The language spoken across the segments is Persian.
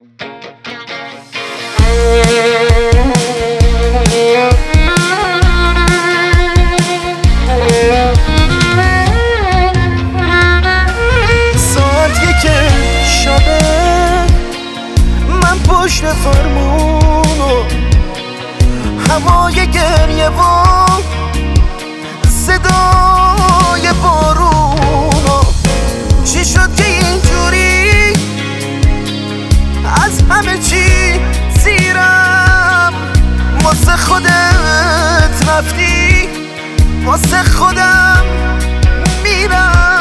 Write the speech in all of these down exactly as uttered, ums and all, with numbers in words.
پشت فرمونو هوای گریه و صدای بارونو چی شد که اینجوری از همه چی زیرم واسه خودت رفتی واسه خودم میرم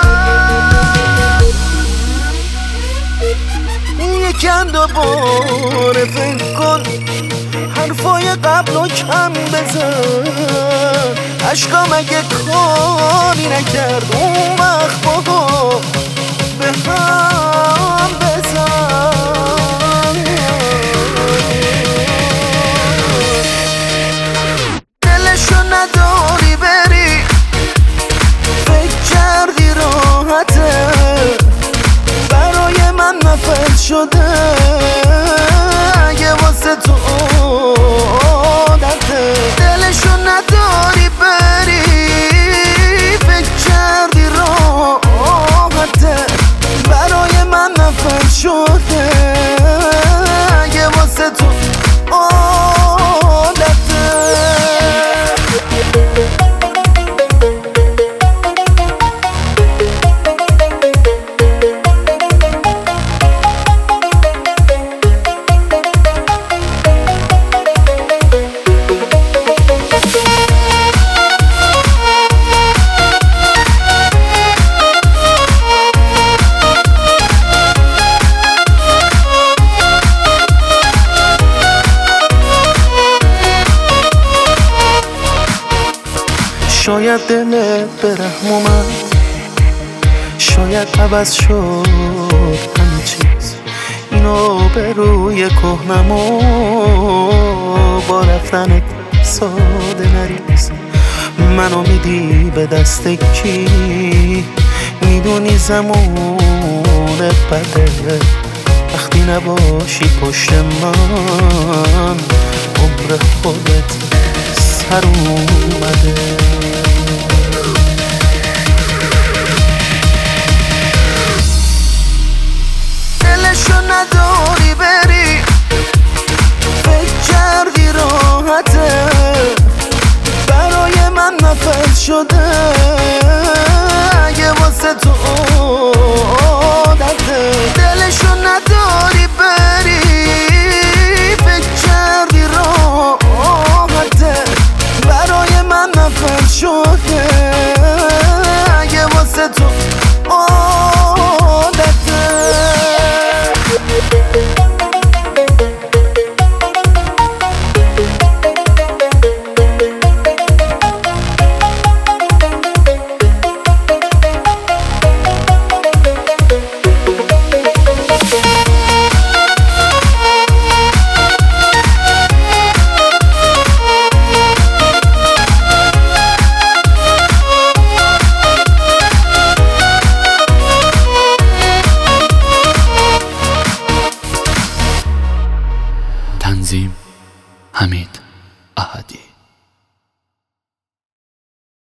یکم دوباره فکر کن حرفای قبلو کم بزن عشقا مگه کاری نکرد اون وقت بگو به هم بزن دلشو نداری بری فکر کردی راحته برای من نفت شده اگه واسه تو عادته دلشو نداری بری فکر کردی راحته برای من نفت شده اگه واسه تو عادته شاید دلت به رحم اومد شاید عوض شد همه چیز اینو به روی کهنمو با رفتنت ساده نریز منو میدی به دست کی میدونی زمونت بده وقتی نباشی پشت من عمر خودت سر اومده دلشو نداری بری فکر کردی راحته برای من نفت شده اگه واسه تو